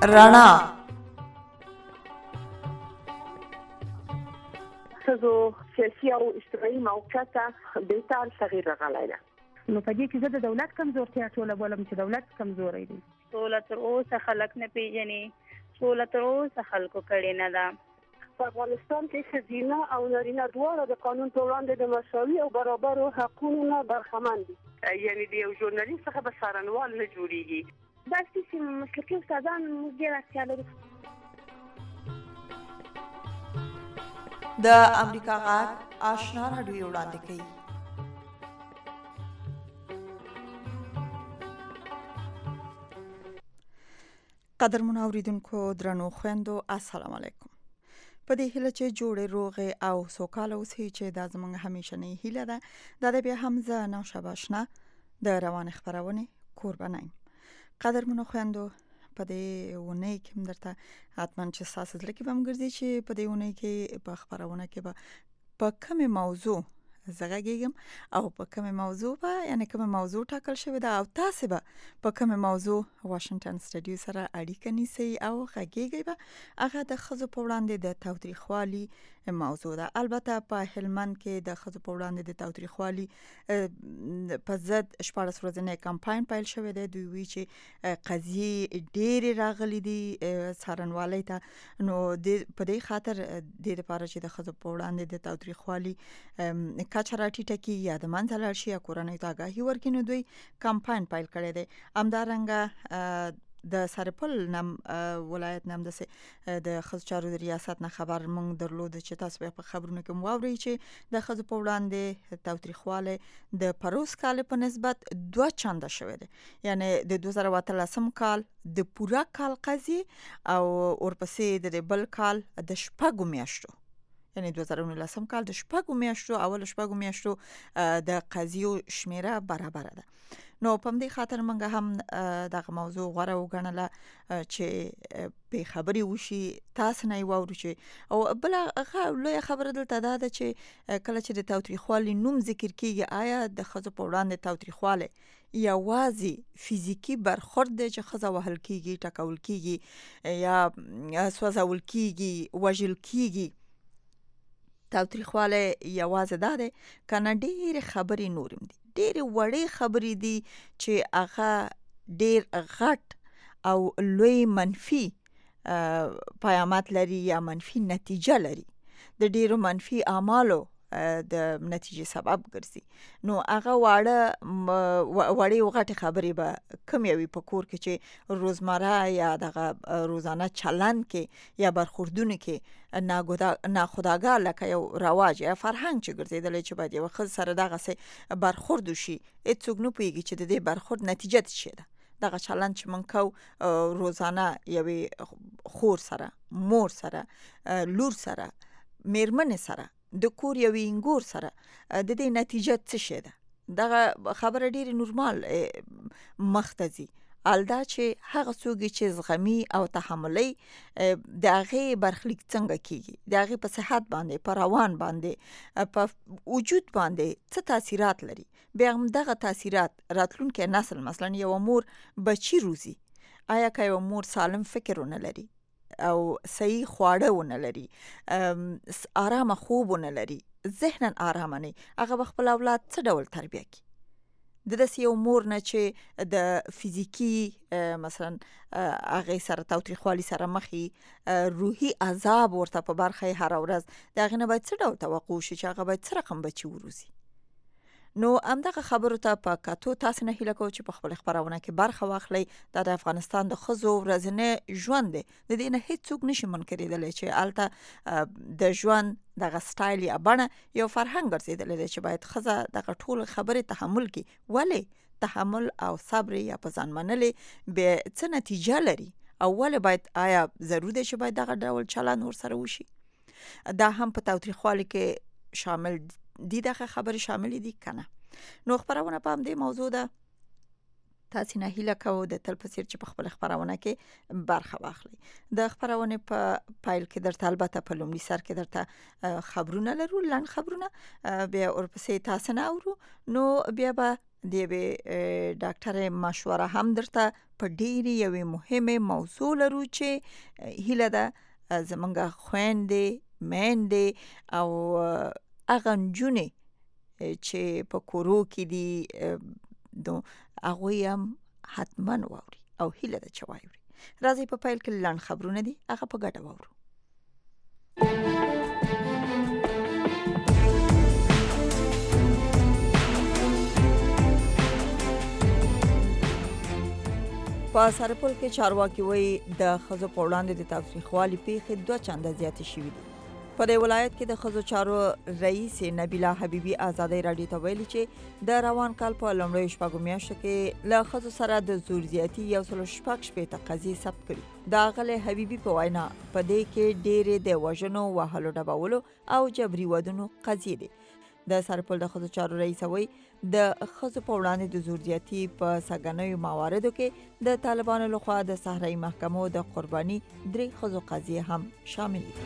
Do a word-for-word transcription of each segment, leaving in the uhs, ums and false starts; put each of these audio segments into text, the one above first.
رڼا ښځو سیاسي او اجتماعي موقعیت بهتر تغییر راغلی ده. نو په دې کې زه د دولت کمزورتیا ټوله بولم چې دولت کمزوری دی. سوله تر اوسه خلک نه پیژني، سوله تر اوسه خلکو کړې نه ده. په افغانستان کې ښځینه او نارینه دواړه د قانون په وړاندې د مساوي او برابرو حقونو نه برخمن دي. یعنې د یو ژورنالیست څخه به څارنوال نه جوړېږي. داسې چې مسلکي استادان موږ ډېر اړتیا لرو. د امریکا غږ آشنا راډیو وړاندې کوي. قدرمنو اوریدونکو درنو خویندو السلام علیکم. په دې هیله چې جوړې روغې او سوکاله اوسئ چې دا زموږ همیشنۍ هیله ده. دا د بیا هم زه نوشابه اشنا د روانې خپرونې کوربه یم. قدرمنو خویندو په دې اونۍ کې هم درته حتما چې ستاسو زړه کې به هم ګرځي چې په دې اونۍ کې په خپرونه کې به په کومې موضوع زه غږیږم او په کومې موضوع به یعنې کومه موضوع ټاکل شوې ده او تاسې به په کومې موضوع واشنګټن سټډیو سره اړیکه نیسئ او غږیږئ به هغه د ښځو په وړاندې د تاوتریخوالي موضوع ده. البته په هلمند کې د ښځو په وړاندې د تاوتریخوالي په ضد شپاړس ورځنی کمپاین پیل شوی دی. دوی وایي چې قضیې ډېرې راغلي دي څارنوالۍ ته. نو په دې خاطر دې لپاره چې د ښځو په وړاندې د تاوتریخوالي کچه راټیټه کړي یا د منځه لاړ شي یا کورنۍ ته آګاهي ورکړي، نو دوی کمپاین پیل کړی دی. همدارنګه د سرپل نم ولایت نم دسه د ښځو چارو د ریاست نه خبر مونږ درلود چې تاسو په خبرونو کې مو واورئ چې د ښځو په وړاندې تاوتریخوالی د پروس کال په نسبت دوه چنده شوی دی. یعنی د دوه زره اتلسم کال د پوره کال قضیې او ورپسې د بل کال د شپږو میاشتو یعنی دوه زره نولسم کال د شپږو میاشتو اول شپږو میاشتو د قضیو شمیره برابر ده. نو په دې خاطر موږ هم دغه موضوع غوره وګڼله چې به خبرې وشي، تاسو نه واورو چې او بل لویه خبره دلته دا ده چې کله چې د تاوتریخوالي نوم ذکر کیږي آیا د ښځو په وړاندې تاوتریخوالی یوازې فزیکي برخورد دی چې ښځه وهل کیږي، ټکول کیږي یا سوځول کیږي، وژل کیږي؟ تاوتریخوالی یوازې دا دی که نه ډېرې خبرې نورم دي، ډېرې وړې خبرې دي چې هغه ډېر غټ او لوی منفي پیامات لري یا منفي نتیجه لري، د ډېرو منفي اعمالو د نتیجې سبب ګرځي. نو هغه واړه وړې او غټې خبرې به کوم یوې په کور کې چې روزمره یا دغه روزانه چلند کې یا برخوردونو کې ناخودآګاه لکه یو رواج یا فرهنګ چې ګرځېدلی چې باید یوه ښځه سره دغسې برخورد وشي، هېڅوک نه پوهېږي چې د دې برخورد نتیجه څه ده. دغه چلند چې موږ کوو روزانه یوې خور سره، مور سره، لور سره، میرمنې سره، د کور یو انګور سره، د دې نتیجه څه شی ده؟ دغه خبره ډېرې نورمال مخ ته ځي. الدا چې هغه څوک چې زغمي او تحملي د هغې برخلیک څنګه کیږي، د هغې په صحت باندې، په روان باندې، په وجود باندې څه تاثیرات لري. بیا هم دغه تاثیرات راتلونکی نسل مثلا یو مور بچی روزي، آیا که یو مور سالم فکر ونه لري او صحیح خواړه ونه لري، آرامه خوب ونه لري، ذهنا آرامه نه، هغه به خپل اولاد څه ډول تربیه کړي؟ د داسې یو مور نه چې د فزیکي مثلا هغې سره تاوتریخوالي سره مخې روحي عذاب ورته په برخه یې هره ورځ، د هغې نه باید څه ډول توقع وشي چې هغه باید څه رقم بچي وروزي؟ نو همدغه خبرو ته په کتو تاسو نه هیله کوو چې په خپل خپرونه کې برخه واخلئ. دا د افغانستان د ښځو ورځنی ژوند دی، د دې نه هېڅوک نشي منکرېدلی چې هلته د ژوند دغه سټایل یا بڼه یو فرهنګ ګرځېدلی دی چې باید ښځه دغه ټول خبرې تحمل کړي. ولې تحمل او صبر یا په ځان منلې بیا څه نتیجه لري او ولې باید آیا ضرور دی چې باید دغه ډول چلند ورسره وشي؟ دا هم په تاوتریخوالي کې شامل دي، دغه خبرې شاملې دي که نه؟ نو خپرونه په همدې موضوع ده. تاسې نه هیله کوو د تل په څېر چې په خپله خپرونه کې برخه واخلئ. د خپرونې په پیل کې درته البته په لومړي سر کې درته خبرونه لرو، لنډ خبرونه، بیا ورپسې تاسو نه اورو، نو بیا به د یوې ډاکټرې مشوره هم درته په ډېرې یوې مهمې موضوع لرو چې هیله ده زمونږ خویندې میندې او هغه نجونې چې په کورو کې دي نو هغوی هم حتما واوري او هیله ده چې واوري. راځي په پیل کې لنډ خبرونه دي هغه په ګډه واورو. په سرپل کې چارواکي وایي د ښځو په وړاندې د تاوتریخوالي پیښې دوه چنده زیاتې شوي دي. په دې ولایت کې د ښځو چارو رئیس نبیله حبیبي ازادۍ راډیو ته ویلي چې د روان کال په لومړیو شپږو میاشتو کې له ښځو سره د زور زیاتي یو سل شپږ شپېته قضیې ثبت کړي. د اغلې حبیبي په وینا په دې کې ډېرې د وژنو، وهلو، ډبولو او جبري ودونو قضیې دي. د سرپل د ښځو چارو رئیس وایي د ښځو په وړاندې د زور زیاتي په سګنیو مواردو کې د طالبانو لخوا د صحرایي محکمو د قرباني درې ښځو قضیې هم شامل دي.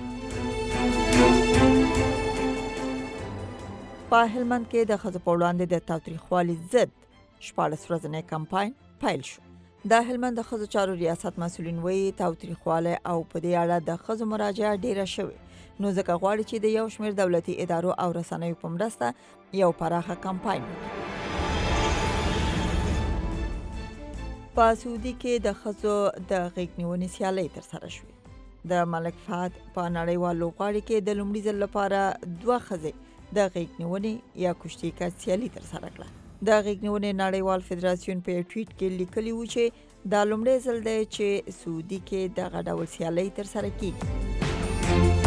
په هلمند کې د ښځو په وړاندې د تاوتریخوالي ضد شپاړس ورځنی کمپاین پیل شو. د هلمند د ښځو چارو ریاست مسؤلین وایي تاوتریخوالی او په دې اړه د ښځو مراجعه ډیره شوې، نو ځکه غواړي چې د یو شمېر دولتي ادارو او رسنیو په مرسته یو پراخه کمپاین وکړي. په سعودي کې د ښځو د غېږ نیونې سیالۍ ترسره شوې. د ملک فهد په نړیوال لوبغاړي کې د لومړي ځل لپاره دوه ښځې د غېږ نیونې یا کشتي کش سیالي ترسره کړه. د غېږ نیونې نړیوال فدراسیون په ټویټ کې لیکلي و چې دا لومړی ځل دی چې سعودي کې دغه ډول سیالۍ ترسره کیږي.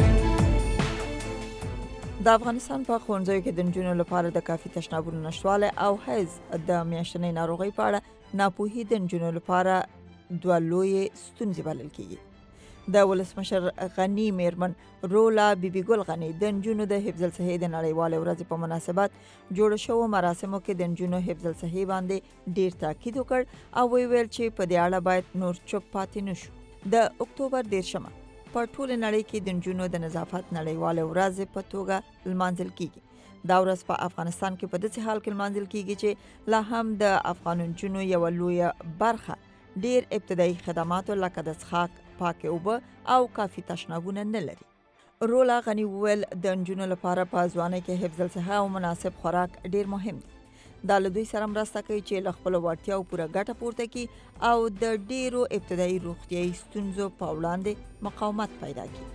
د افغانستان په ښوونځیو کې د نجونو لپاره د کافي تشنابونو نشتوالی او حیض د میاشتنۍ ناروغۍ په اړه ناپوهي د نجونو لپاره دوه لویې ستونزې بلل کیږي. د ولسمشر غني میرمن رولا بیبي ګل غني د نجونو د حفظ الصحې د نړیوالې ورځې په مناسبت جوړ شوو مراسمو کې د نجونو حفظ الصحې باندې ډیر تاکید وکړ او ویل چې په دې اړه باید نور چوپ پاتې نشو. د اکتوبر دیرشمه په ټول نړۍ کې د نجونو د نظافت نړیواله ورځ په توګه لمانځل کیږي. دا ورځ په افغانستان کې په داسې حال کې لمانځل کیږي چې لا هم د افغان نجونو یو لویه برخه ډیر ابتدایي خدماتو لکه د څښاک، پاکې اوبه او کافي تشنابونه نه لري. رولا غني وویل د نجونو لپاره په ځوانۍ کې حفظ الصحه او مناسب خوراک ډیر مهم دی. دا له دوی سره مرسته کوي چې له خپلو وړتیاو پوره ګټه پورته کړي او د ډیرو ابتدایي روغتیایي ستونزو په وړاندې مقاومت پیدا کړي.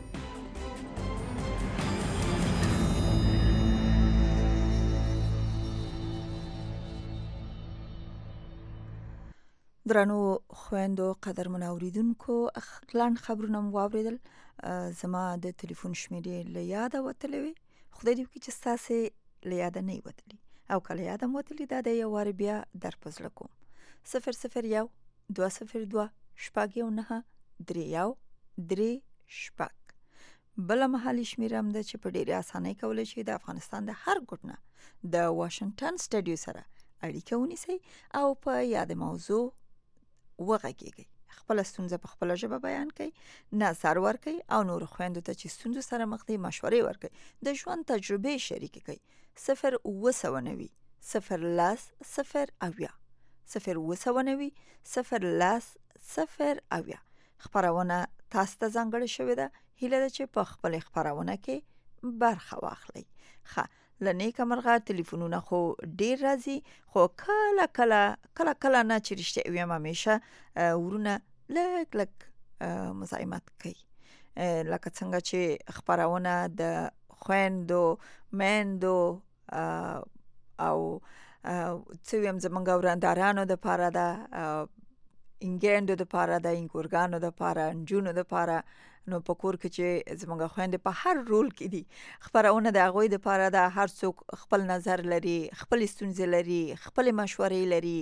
درنو خویندو، قدرمنو اوریدونکو، لنډ خبرونه مو واورېدل. زما د تلیفون شمیرې له یاده وتلې وې. خدای دې وکړي چې ستاسې له یاده نه وي وتلي او کله یاده مو وتلي دا د یو وارې بیا در په زړه کوم. صفر صفر یو دوه صفر دوه شپږ یو نهه درې یو درې شپږ. بله محلي شمیره هم ده چې په ډېرې اسانۍ کولی شي د افغانستان د هر ګوټ نه د واشنګټن سټډیو سره اړیکه ونیسئ او په یاد موضوع وغږیږئ. خپله ستونزه په خپله ژبه بیان کړئ، نظر ورکړئ او نورو خویندو ته چې ستونزو سره مخ دي مشورې ورکړئ. د ژوند تجربې شریکې کړئ. صفر اووه سوه نوي صفر لس صفر اویا صفر اووه سوه نوي صفر لس صفر اویا. خپرونه تاسو ته ځانګړې شوې ده. هیله ده چې په خپلې خپرونه کې برخه واخلئ. ښه، له نیکه مرغه تلیفونونه خو ډیر راځي، خو کله کله کله کله نه چې رښتیا ویم همیشه ورونه لږ لږ مزاحمت کوي، لکه څنګه چې خپرونه د خویندو میندو او څه ویم زمونږ ورندارانو دپاره ده، انګیندو دپاره ده، انګورګانو دپاره، نجونو دپاره. نو په کور کې چې زمونږ خویندې په هر رول کې دي، خپرونه د هغوی دپاره ده. هر څوک خپل نظر لري، خپلې ستونزې لري، خپلې مشورې لري.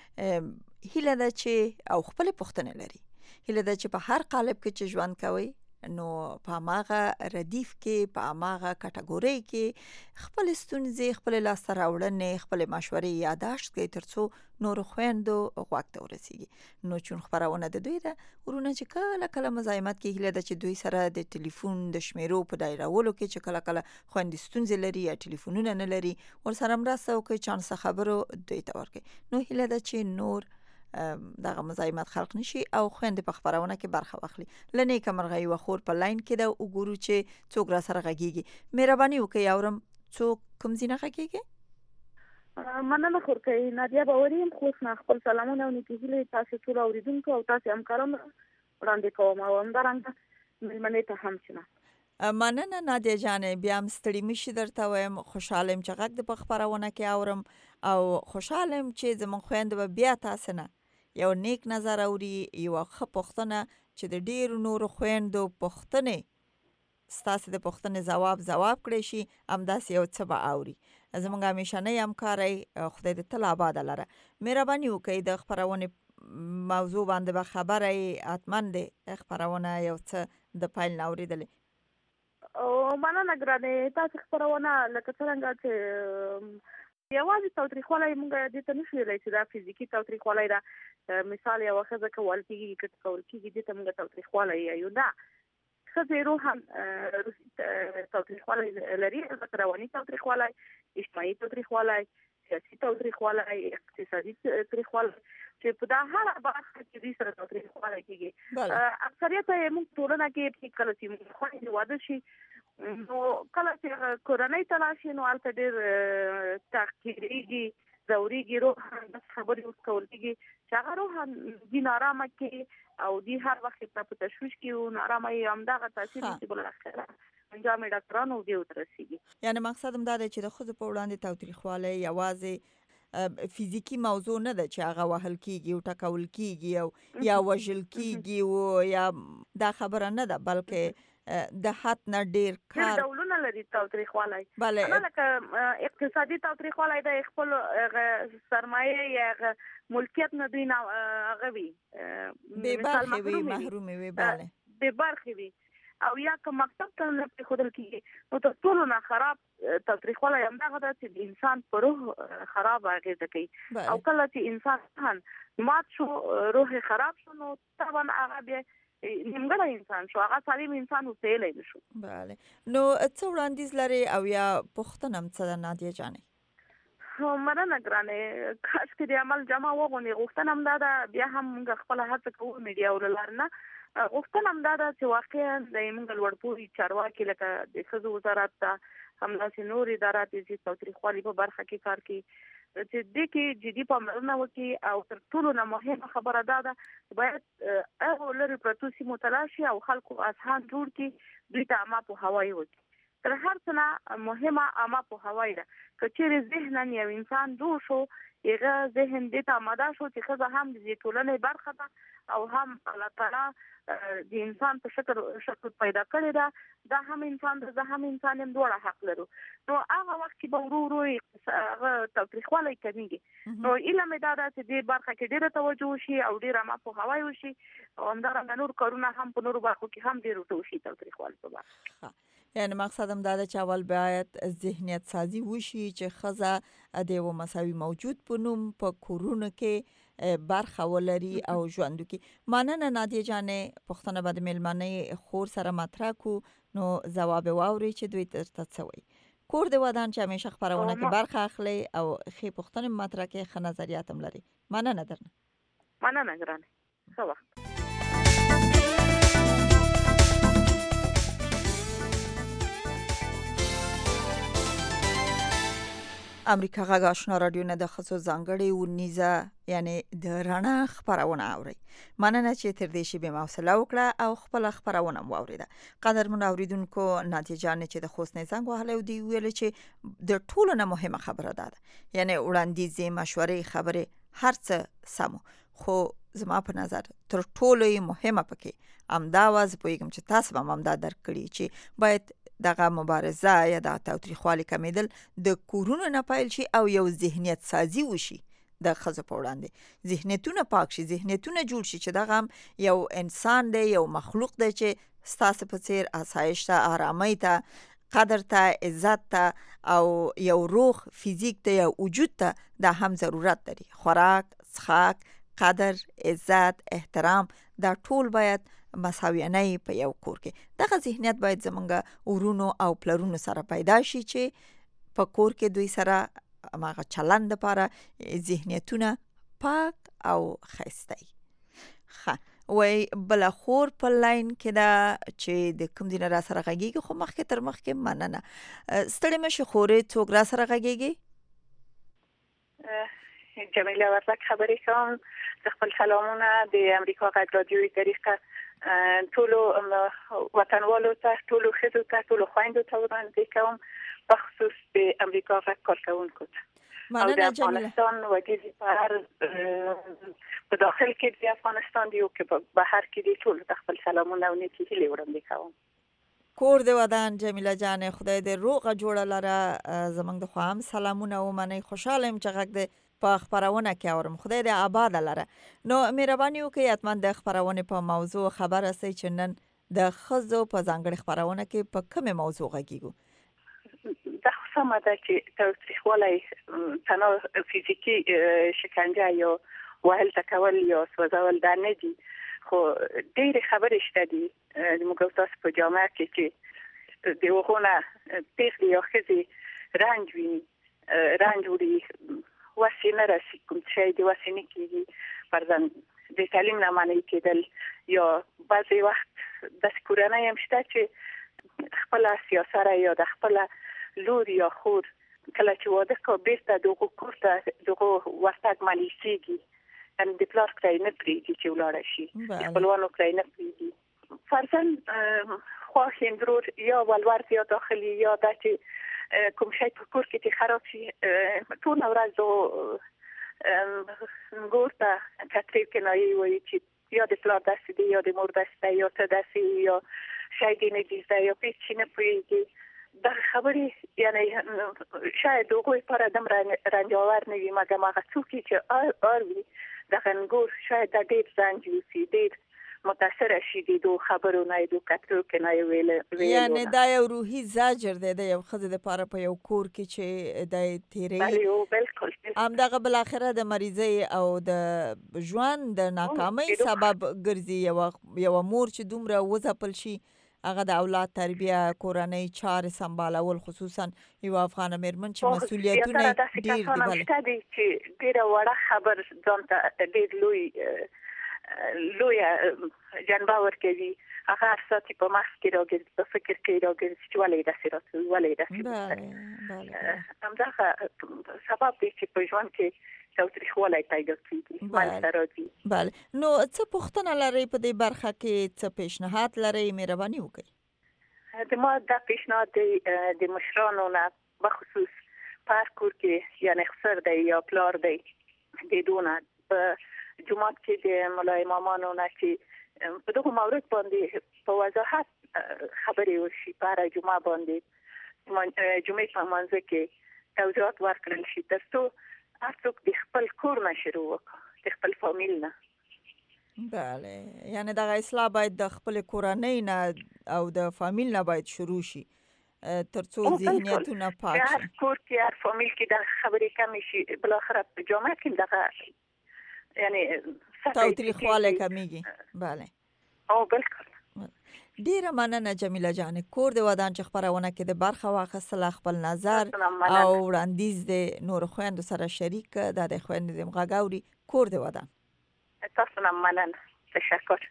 هیله ده چې او خپلې پوښتنې لري. هیله ده چې په هر قالب کې چې ژوند کوئ نو په هغه ردیف کې په هغه کټګوري کې خپل ستونزې خپل لاسته راوړنې خپل مشورې یاداشت کوي ترڅو نور خويندو غوږ ته ورسیږي. نو چون خبرونه د دوی ده ورونه چې کله کله مزاحمت کې هله د چې دوی سره د ټلیفون د شمیرو په دایرولو کې چې کله کله خويندې ستونزې لري یا ټلیفونونه نه لري ور سره مرسته وکړي چانس خبرو دوی ته ورکړي. نو هله د چې نور دغه مزاحمت خلق نشي او خويندې په خبرونه کې برخه واخلي. لنی کمرغي و خور په لاین کې دا وګورو چې څوک را سره غږیږي. مهرباني وکړئ اورم څوک کوم زینه غږیږي. مننه خور کوي نادیا باوریم خو نه خپل سلامونه او نیکهیله تاسو ټول اوریدونکو او تاسو همکارانو وړاندې کوم او همدارنګه ملمنې ته هم شنه. مننه نادیا جانې بیا هم ستړي مشي درته وایم خوشاله يم چې غږ د خبرونه کې اورم او خوشاله يم چې زمون خويندو بیا تاسو نه یو نیک نظر اوري یو ښه پوښتنه چې د ډیرو نورو خويندو پوښتنې ستاسو د پوښتنې جواب جواب کړی شي همداسې یو څه به اوري. زمونږ همیشنه همکاري خدای دې تل آباد لره. مهرباني وکړئ د خبرونه موضوع باندې به خبره اتمن دې خبرونه یو څه د پایل اوریدلې. او مننه ګرانه تاسو خبرونه لکه څنګه چې یوازې تاوتریخوالی موږ دې ته نشو ویلی چې دا فزیکي تاوتریخوالی ده. مثال یوه ښځه کول کېږي که کول کېږي دې ته موږ تاوتریخوالی یایو. نه ښځې روحاً تاوتریخوالی لري البته رواني تاوتریخوالی اجتماعي تاوتریخوالی سیاسي تاوتریخوالی اقتصادي تاوتریخوالی چې په دا هره برخه کې دوی سره تاوتریخوالی کېږي. اکثریت یې موږ ټولنه کې کله چې موږ خویندې واده شي نو کله چې کورنۍ تلاشي نو هلته ډېر تحقیریږي ضروريږي روحاً د خبرې ورکول کېږي چې هغه روحاً دي نارامه کې او دي هر وخت په تشویش کې او نارامه یې همدغه تاثیر چې بل اخره انجام ډاکټرانو دې وترسيږي. یعنی مقصد هم دا دی چې د خود په وړاندې تاوتریخوالی یوازې فزیکی موضوع نه ده چې هغه وهل کېږي او ټکول کېږي او یا وژل کېږي او یا دا خبره نه ده بلکې د حد نه ډیر کار ډولونه لري تاوتریخوالی. بله نه لکه اقتصادي تاوتریخوالی د خپل سرمایه یا ملکیت نه دوی نه هغه وي بې برخې وي محرومې وي بله بې برخې وي او یا که مکتب ته نه پرېښودل کېږي نو تر ټولو نه خراب تاوتریخوالی همدغه ده چې د انسان په روح خراب اغېزه کوي او کله چې انسان مات شو روح خراب شو نو طبعا هغه بیا نیمګړی انسان شو هغه سالم انسان اوسېلی نشو. بله نو څه وړاندیز لري او یا پوښتنه هم څه ده نادیه جانې؟ مننه ګرانې کاش کې د عمل جمع وغونې غوښتنه هم دا ده بیا هم موږ خپله هڅه کوو میډیا ور لار نه غوښتنه هم دا ده چې واقعا د موږ لوړپوړي چارواکي لکه د ښځو وزارت ته همداسې نور ادارات چې تاوتریخوالي په برخه کې کار کوي چې دې کې جدي پاملرنه وکړي او تر ټولو نه مهمه خبره دا ده باید هغه لري پرتو سیمو تلاشي او خلکو اذهان جوړ کړي دوی ته عامه پوهاوی وکړي. تر هر څه نه مهمه عامه پوهاوی ده که چیرې ذهنا یو انسان جوړ شو هغه ذهن دې ته آماده شو چې ښځه هم د دې ټولنې برخه ده او هم الله تعالی د انسان په شکل شکل پیدا کړی ده دا هم انسان ده زه هم انسان یم دواړه حق لرو. نو هغه وخت کې به ورو ورو هغه تاوتریخوالی کمیږي. نو ایله مې دا ده چې دې برخه کې ډېره توجه وشي او ډېر عامه پوهاوی وشي او همدارنګه نور کارونه هم په نورو برخو کې هم ډېر ورته وشي تاوتریخوالي په برخه. یعنی مقصد هم دا ده چې اول باید ذهنیت سازی وشي چې ښځه د یو مساوي موجود په نوم په کورونو کې برخه ولري او ژوند وکړي. مننه نادیه جانې پوښتنه به د مېلمنې خور سره مطرح کړو نو ځواب واوري چې دوی درته څه وایي. کور د ودان چې همیشه خپرونه کې برخه اخلي او ښې پوښتنې مطرح کوي ښه نظریات هم لري. مننه درنه. مننه ګرانې ښه وخت. امریکا غږ آشنا رادیو نه د خصوص ځانګړي ونیزه یعنی د رڼا خبرونه اوري. مننه چې تر دې شی به حوصله وکړه او خپل خبرونه واوریده. قدرمن اوریدونکو نادیه جان چې د خوست نه څنګه وهله دی ویل چې د ټولو نه مهمه خبره ده یعنی وړاندیز مشورې خبره هر څه سمو خو زما په نظر تر ټولو مهمه پکې امداواز پویګم چې تاسو هم امداد درکړي چې باید دغه مبارزه یا د تاوتریخوالي کمیدل د کورونو نه پیل شي او یو ذهنیت سازی وشي د ښځو په وړاندې ذهنیتونه پاک شي، ذهنیتونه جوړ شي چې دغه هم یو انسان دی، یو مخلوق دی چې ستاسو په څیر آسایش ته، آرامۍ ته، قدر ته، عزت ته او یو روغ فیزیک ته یا وجود ته دا هم ضرورت لري. خوراک، څښاک، قدر، عزت، احترام دا ټول باید مساویانه په یو کور کې. دغه ذهنیت باید زمونږ ورونو او پلرونو سره پیدا شي چې په کور کې دوی سره ماغه چلند لپاره ذهنیتونه پاک او ښایسته وي. ښه وای بل خور په لاین کې دا چې د کوم ځای را سره غږیږي، خو مخکې تر مخکې مننه. ستړې مشې خورې، څوک را سره غږیږي؟ جمیله ورزک خبرې کوم. د خپل سلامونه د امریکا غږ رادیوي طریقه ټولو وطنوالو ته، ټولو ښځو ته، ټولو خویندو ته وړاندې کوم، په خصوص د امریکا غږ کارکوونکو ته او د افغانستان وګړي په هر په داخل کې د افغانستان دی او که په بهر کې دی، ټولو ته خپل سلامونه او نیکې هیلې وړاندې کوم. کور د ودان جمیله جان، خدای دې روغه جوړه لره. زمونږ د خوا هم سلامونه ومنئ. خوشحاله یم چې غږ دې په خبرونه کې اورم. خدای دې آباد لره. نو مهرباني وکړئ حتما د خبرونې په موضوع خبر هستئ چې نن د ښځو په ځانګړي خبرونه کې په کومه موضوع غږیږو. دا خو سمه ده چې تاوتریخوالی تنها فیزیکي شکنجه یا وهل تکول یا سوځول دا نه دي، خو ډېرې خبرې شته دي موږ او تاسو په جامعه کې چې د هغو نه پېغلې یا ښځې رنج ویني، رنج وړي، وسې نه رسي، کوم شی د وسې نه کېږي، فرضاً د تعلیم نه منع کېدل، یا بعضې وخت داسې کورنۍ هم شته چې خپله سیاسره یا د خپله لور یا خور کله چې واده کوي بیرته د هغو کور ته د هغو ورتګ منع کېږي، یعنې د پلار کړی نه پرېږدي چې ولاړه شي، د خپلوانو کړی نه پرېږدي. فرضاً خواښ اندرور یا ولورد یا داخلي یا دا چې کوم شی په کور کې چې خراب شي، ټوله ورځ دغو ګور ته کترې کنایې وایي چې یا د پلار داسې دی یا د مور داسې دی یا ته داسې یا شی دې نه دي زده یا هېڅ شي نه پوهېږي. دغه خبرې یعنې شاید د هغوی لپاره دومره رنجاور نه وي، مګر هغه څوک چې ار وي دغه نګور شاید دا ډېر رنج وسي، ډېر متاثره شي د دو خبرو نه، د کترو کنایې ویلو. یعنې دا یو روحي زجر دی د یو ښځې دپاره په یو کور کې چې دی تېروي. بلکل همدغه بالاخره د مریضۍ او د ژوند د ناکامۍ سبب ګرځي. یوه یوه مور چې دومره وځپل شي، هغه د اولاد تربیه، کورنۍ چارې سمبالول، خصوصا یو افغانه مېرمن چې مسؤلیتونه ډېر دي. شته دي چې ډېره وړه خبر ځان ته ډېر لوی لویه جنبه ورکوي، هغه هر ساعت په مغز کې راګرځي، په فکر کې راګرځي چې ولې داسې راته ولې داسې. همدغه سبب دی چې په ژوند کې تاوتریخوالی پیدا کېږي، منځته راځي. بله، نو څه پوښتنه لرئ په دې برخه کې، څه پیشنهاد لرئ؟ مهرباني وکړئ. د ما دا پیشنهاد دی د مشرانو نه، بخصوص په هر کور کې یعنې خسر دی یا پلار دی، د دونه په جماعت کې د ملا امامانو نه چې په دغه مورد باندې په وضاحت خبرې وشي، په هره جمعه باندې جمعې په منځ کې توضیحات ورکړل شي، تر څو هر څوک د خپل کور نه شروع وکړي، د خپل فامیل نه. بله، یعنې دغه اصلاح باید د خپل کورنۍ نه او د فامیل نه باید شروع شي تر څو ذهنیتونه پاک شي. هر کور کې، هر فامیل کې د خبرې کمې شي، بالاخره په جامعه کې دغه یعنی تاوتریخوالی کمیږي. بله، او بلکل. ډیره مننه جمیله جان. کور د ودان چې خبرونه کې د برخه واخیستله، خپل نظر او وړاندیز د نورو خویندو سره شریک کړه. دا د خویندو د غږ اوري کور د ودان. تاسو نه مننه. تشکر.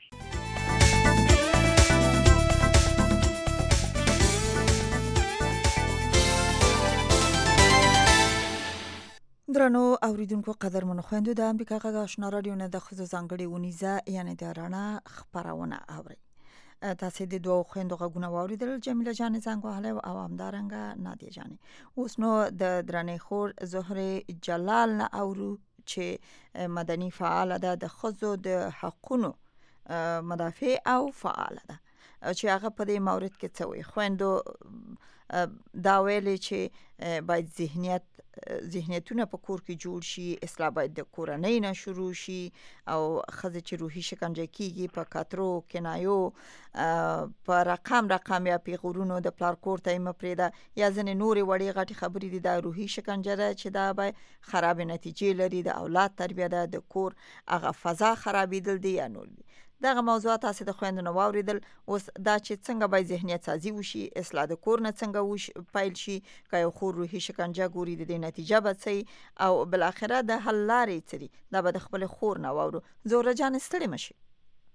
درنو اوریدونکو، قدرمنو خویندو، د امریکا غږ آشنا رادیو نه د ښځو ځانګړې اونیزه یعنې د رڼا خپرونه اورئ. تاسې د دوو خویندو غږونه واورېدل، جمیله جانې زنګ وهلی او همدارنګه نادیه جانې. اوس نو د درنې خور زهرې جلال نه اورو چې مدني فعاله ده، د ښځو د حقونو مدافع او فعاله ده. چې هغه په دې مورد کې څه وایي. خویندو دا ویلې چې باید ذهنیت ذهنیتونه په کور کې جوړ شي، اصلاح باید د کورنۍ نه شروع شي، او ښځې چې روحي شکنجه کیږي په کترو کنایو په رقم رقم یا پیغورونو د پلار کور ته یې مه پرېږده یا ځینې نورې وړې غټې خبرې دي، دا روحي شکنجه ده چې دا به خرابې نتیجې لري، د اولاد تربیه ده، د کور هغه فضا خرابېدل دي یا نور دي. دغه موضوعات تاسې د خویندو نه واورېدل. اوس دا چې څنګه باید ذهنیت سازي وشي، اصلاح د کور نه څنګه وش پیل شي، که یو خور روحي شکنجه ګوري د دې نتیجه به څه او بالاخره د حل لارې څه دي، دا به د خپل خور نه واورو. زهره جان ستړې مه شي.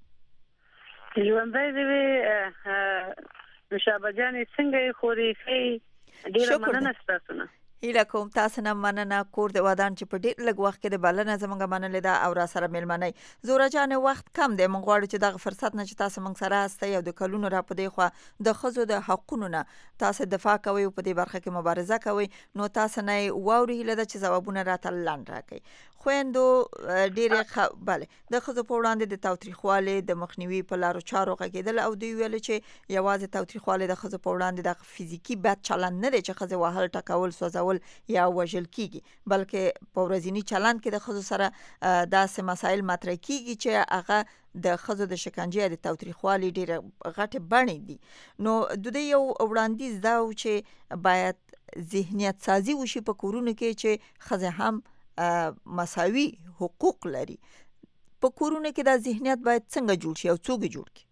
ژوندی دې وي نوشابه جانې څنګه یې خورې ښې؟ ډېره مننه ستاسو نه. هیله کوم تاسو نه مننه. کور د ودان چې په ډېر لږ وخت کې د بلنه زموږ منلې ده او را سره مېلمنۍ. زهره جانې وخت کم دی، موږ غواړو چې دغه فرصت نه چې تاسو موږ سره هستئ او د کلونو را په دې خوا د ښځو د حقونو نه تاسو دفاع کوئ او په دې برخه کې مبارزه کوئ، نو تاسو نه واوري هیله ده چې ځوابونه راته لنډ راکړئ. خویندو ډېرې ښه بله د ښځو په وړاندې د تاوتریخوالي د مخنیوي په لارو چارو غږېدل او دوی ویل چې یوازې تاوتریخوالی د ښځو په وړاندې د فزیکي بد چلند نه دی چې ښځې وهل ټکول سوځول یا وژل کیږي، بلکې په ورځني چلند کې د ښځو سره داسې مسایل مطرح کیږي چې هغه د ښځو د شکنجې د تاوتریخوالي ډېرې غټې بڼې دي. نو د دې یو وړاندیز دا و چې باید ذهنیت سازي وشي په کورونو کې چې ښځې هم مساوي حقوق لري. په کورونو کې دا ذهنیت باید څنګه جوړ شي او څوک یې جوړ کړي؟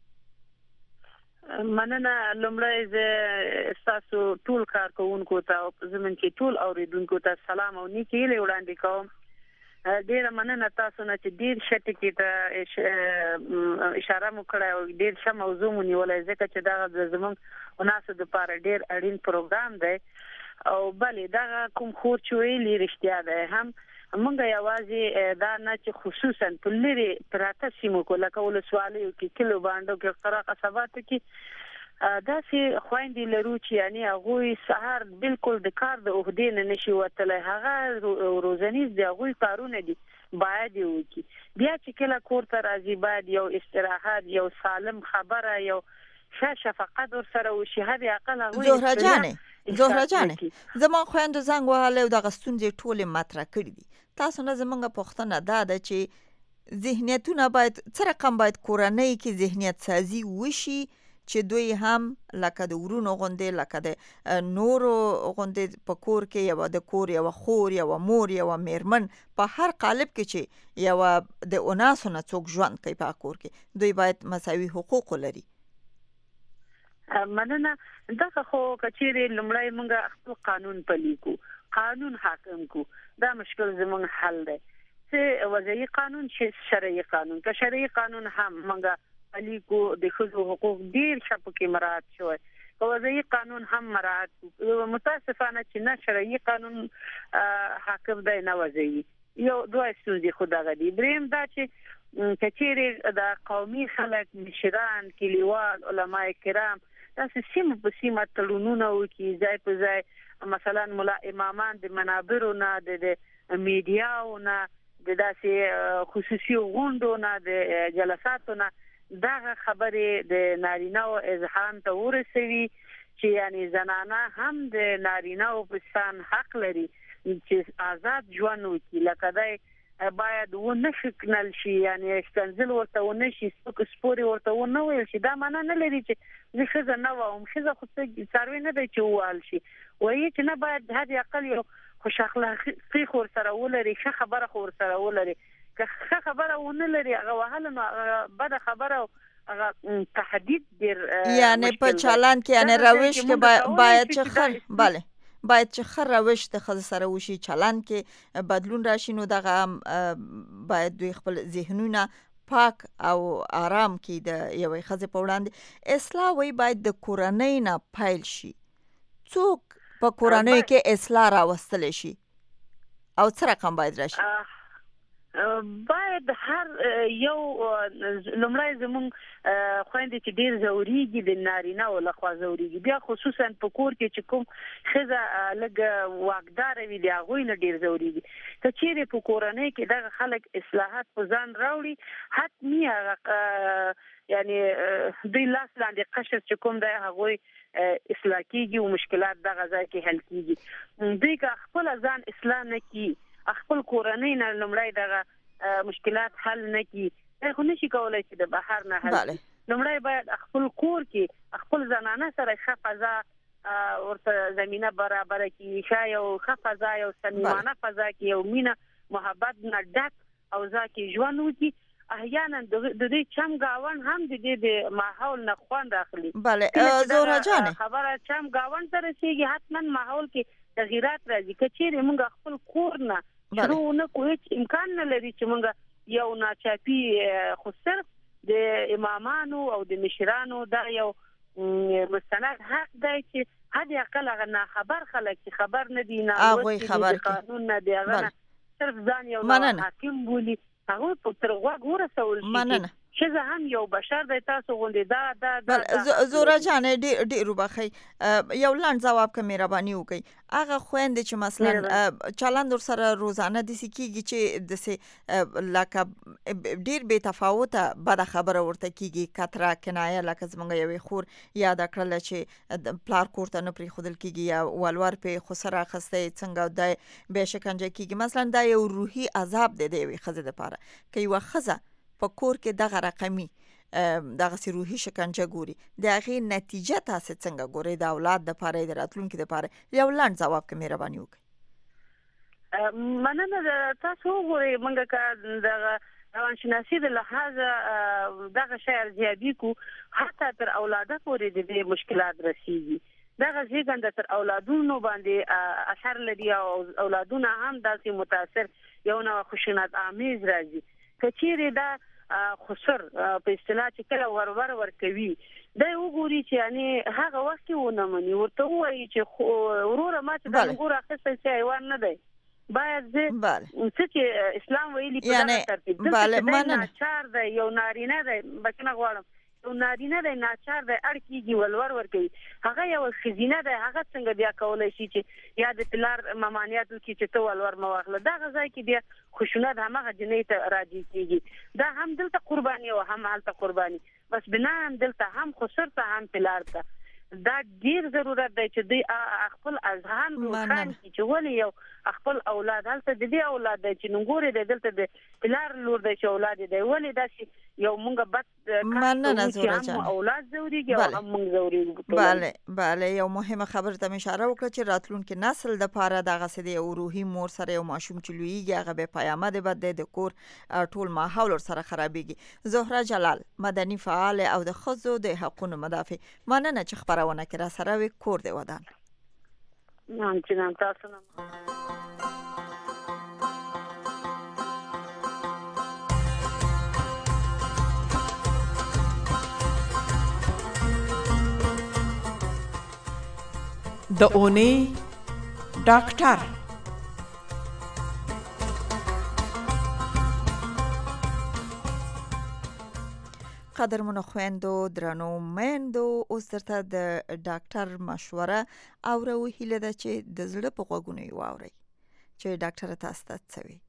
مننه. لومړی زه ستاسو ټول کارکوونکو ته او زموږ کې ټول اوریدونکو ته سلام او نیکې هیلې وړاندې کوم. ډېره مننه تاسو نه چې ډېر ښه ټکي ته اشاره مو کړې او ډېر ښه موضوع مو نیولې، ځکه چې دغه زموږ وناسو دپاره ډېر اړین پروګرام دی. او بلې دغه کوم خور چې ویلي رښتیا دی، هم موږ یوازې دا نه چې خصوصا په لرې پراته سیمو کې لکه ولسوالیو کې، کلو بانډو کې، قره قصباتو کې داسې خویندې لرو چې یعنې هغوی سهار بالکل د کار د عهدې نه نشي وتلی، هغه روزنیز د هغوی کارونه دي باید یې وکړي. بیا چې کله کور ته راځي باید یو استراحت، یو سالم خبره، یو ښه شفقت ورسره وشي. هدې اقل هغوی زهره جانې زهره جانې زما خویندو زنګ وهلی او دغه ستونزې ټولې مطرح کړي دي. تاسو نه زموږ پوښتنه دا ده چې ذهنیتونه باید څه رقم باید کورنۍ کې ذهنیت سازي وشي چې دوی هم لکه د ورونو غوندې، لکه د نورو غوندې په کور کې یوه د کور یوه خور، یوه مور، یوه میرمن، په هر قالب کې چې یوه د اناسو نه څوک ژوند کوي په کور کې، دوی باید مساوي حقوق ولري. مننه. دغه خو کچېرې لومړی موږ خپل قانون پلي کو، قانون حاکم کو، دا مشکل زموږ حل دی. چې وضعي قانون چې شرعي قانون، که شرعي قانون هم موږ پلي کو، د ښځو حقوق ډېر ښه پکې مراعات شوی، که وضعي قانون هم مراعات کو. متاسفانه چې نه شرعي قانون حاکم دی نه وضعي، یو دوه ستونزې خو دغه دي. دریم دا چې کچېرې د قومي خلک، مشران، کلیوال، علما کرام داسې سیمه په سیمه تړونونه وکړي، ځای په ځای مثلا ملا امامان د منابرو نه، د میډیاو نه، د داسې خصوصي غونډو نه، د جلساتو نه دغه خبرې د نارینه‌و اذهان ته ورسوي چې یعنی زنانه هم د نارینه‌و په شان حق لري چې آزاد ژوند وکړي. لکه دی باید ونه شکنل شي، یعنی ښکنځل ورته ونه شي، سپک سپورې ورته ونه ویل شي. دا معنا نه لري چې زه ښځه نه وم، ښځه خو څه څاروی نه دی چې ووهل شي. وایي چې نه باید حد اقل یو خوش اخلاقي خو ورسره ولري، ښه خبره خو ورسره ولري. که ښه خبره ونه لري هغه وهل نو هغه بده خبره او هغه تهدید ډېر یعنی په چلند کې یعنی روش کې باید چې خر بله باید چې ښه روش د ښځو سره وشي، چلند کې بدلون راشي، نو دغه باید دوی خپل ذهنونه پاک او آرام کړي د یوې ښځې په وړاندې. اصلاح وایي باید د کورنۍ نه پیل شي. څوک په کورنۍ کې اصلاح راوستلی شي او څه رقم باید راشي؟ باید هر یو لمړی زموږ خويندې چې ډیر ضروري دي نارینه او لخوا ضروري بیا خصوصا په کور کې چې کوم خزه لګ واقدار وي دی هغه نه ډیر ضروري دي که چیرې په کورنۍ کې دغه خلک اصلاحات په ځان راوړي حتمی یعنی دوی لاس لاندې قشر چې کوم دی هغه اصلاح کیږي او مشکلات دغه ځای کې حل کیږي دوی که خپل ځان اصلاح نه کی خپل کورنۍ نه لمړی دغه مشکلات حل نه کی خو نشي کولای چې د بهر نه حل لمړی باید خپل کور کې خپل زنانه سره ښه فضا ورته زمينه برابر کی شای او ښه فضا او صمیمانه فضا کې او مینه محبت نه ډک او ځکه ژوند وکي احیانا د دې چم گاون هم د دې ماحول نه خوان داخلي بله زهره جان خبره چم گاون سره سیږي حتما ماحول کې تغیرات راځي کچېره موږ خپل کور نه شروع نه کوی امکان نه لري چې موږ یو ناچاپی خو صرف د امامانو او د مشرانو دا یو مستند حق دی چې هدي اقل غنا خبر خلک چې خبر نه دي نه هغه خبر قانون نه دی هغه صرف ځان یو حاکم بولی هغه په ترغوا ګوره سوال شي چې زه هم یو بشر د تاسو غونډې دا دا دا زوره جان ډېر ډېر وبخي یو لاند جواب کوم مهرباني وکي هغه خويندې چې مثلا چلند سره روزانه د سکیږي چې د لکه ډېر بے تفاوته بد خبره ورته کیږي کتره کنایه لکه زمونږ یوې خور یاد کړل چې پلار کوړه نه پری خودل کیږي یا ولور په خسره خسته څنګه د به شکنجه کیږي مثلا دا یو روحي عذاب دی دی خزه د پاره کوي وخزه په کور کې دغه رقمي دغه سی روحي شکنجه ګوري دغه نتیجه تاسو څنګه ګوري د اولاد د پاره د راتلونکو د پاره یو لاند جواب کوم مهرباني وکړئ مننه تاسو ګوري منګه کا دغه روانشناسي د لحاظه دغه شی ارزیابي کو حتی تر اولاده پورې د مشکلات رسیږي دغه ځینګند تر اولادونو باندې اثر لري او اولادونه هم داسې متاثر یو نو خوشنات آمیز راځي کچېره دا خسر په اصطلاح چې کله ورور ور کوي دا وګوري چې یعنی هغه وخت ونه مني ورته وایي چې وروره ما چې دا وګوره اخستې چې ایوان نه دی باید زه چې اسلام ویلي په دغه ترتیب دلته ناچار دی یو نارینه دی بچنه غواړم یو نارینه دی ناچار دی اړکیږي ولور ور کوي هغه یو خزینه دی هغه څنګه بیا کولای شي چې یا د پلار ممانعاتو کې چې تو ولور مواخله دا غځای کې بیا خوشونت همغه جنې ته راځي کیږي دا هم دلته قرباني او هم حالت قرباني بس بنا هم دلته هم خسر ته هم پلار ته دا ډیر ضرورت دی چې دوی خپل اذهان روښان کړي چې ولې یو خپل اولاد هلته د دې اولاد دی چې نګوري د دلته د پلار لور دی چې اولاد دی ولې دا شي یو مونږه بد مننه زوره جان اولاد زوريږي او هم مونږ زوريږو bale bale یو مهمه خبر ته اشاره وکړه چې راتلونکي نسل د پاره دغه سدي او روحي مور سره یو ماشوم چلويږي هغه به پیامه ده بد د کور ټول ماحول سره خرابيږي زهره جلال مدني فعال او د خزو د حقوقو مدافع مننه چې خبرونه کړه سره وی کور دی ودان نام چې نام تاسو نه د اونۍ ډاکټر قدرمنو خويندو درنو میندو اوس درته د ډاکټر مشوره اورو هیله ده چې د زړه په غوږونو یې واورئ چې ډاکټر تاسو ته څه وایي.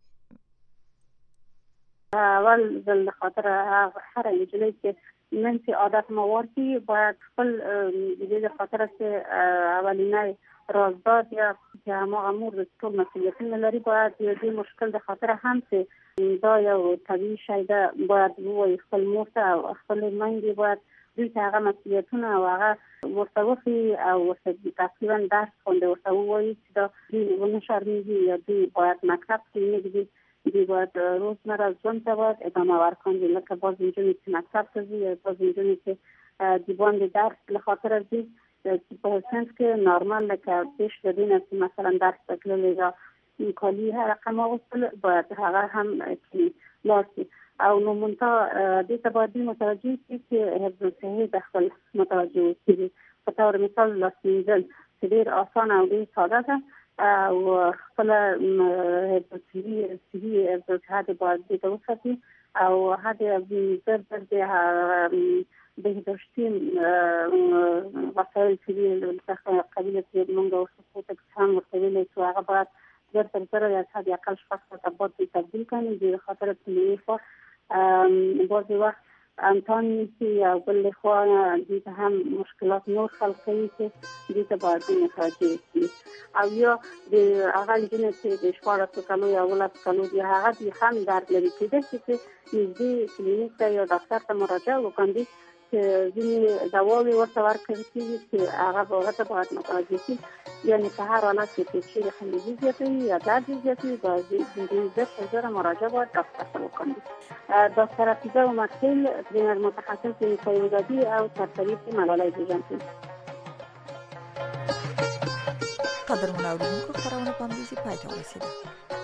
اول ځل خاطر هر نجلۍ چې من چې عادت موارتی باید خپل د دې خاطر چې اولینای رازدار یا چې هغه امور د ټول مسئولیتونه لري باید دې مشکل د خاطر هم چې دا یو طبیعي شی ده باید وایي خپل مور ته او خپل میندې باید دوی ته هغه مسئولیتونه او هغه ورته وښيي او ورته تقریبا درس خوندې ورته ووایي چې دا دوی ونه شرمېږي یا دوی باید مکتب کې نږدې دی باید روزمره ژوند ته باید ادامه ورکړي لکه باز نجونې چې مکتب ته ځي یا باز نجونې چې د باندې درس له خاطره ځي چې په سنس کې نارمال لکه پیش د دې نه چې مثلا درس ته تللی یا کالي هر رقم اغوستل باید هغه هم چې لاړ شي او نو منتها دې ته باید متوجه شي چې حفظ الصحې د خپل متوجه اوسي په طور مثال لاس مینځل چې ډېر اسانه او ډېر ساده ده او خپل هپاتیتي سي هغه باید توساتي او هذا بيقدر بها بهداشتين وسائل سبيل قبيلة منغا وسقوط كان مستقبل سواء بعد قدر ترى يا هذه أقل شخص تبغى تبديل كان دي خاطر التليفون بعض وقت أنتوني في أقول لإخوان دي هم مشكلات نور خلقية دي تبادل نخرجي او یا د هغه جنې چې د شپږ کالو یا ولس کالو دی هغه د هم درد لري کېدای شي چې نږدې کلینیک ته یا ډاکټر ته مراجعه وکړي چې ځینې دواوې ورته ورکړل کېږي چې هغه به ورته باید متوجه شي یعنې په هر حالت کې چې چیرې خندېدي زیاتوي یا درد زیاتوي باید د زر زره مراجعه باید ډاکټر ته وکړي ډاکټر حفیظه عمرخیل ټرینر متخصص نسایي او سرطبیب ملالۍ پیژندل. قدر مناورینکو خبرونه په همدې پای ته ورسېده.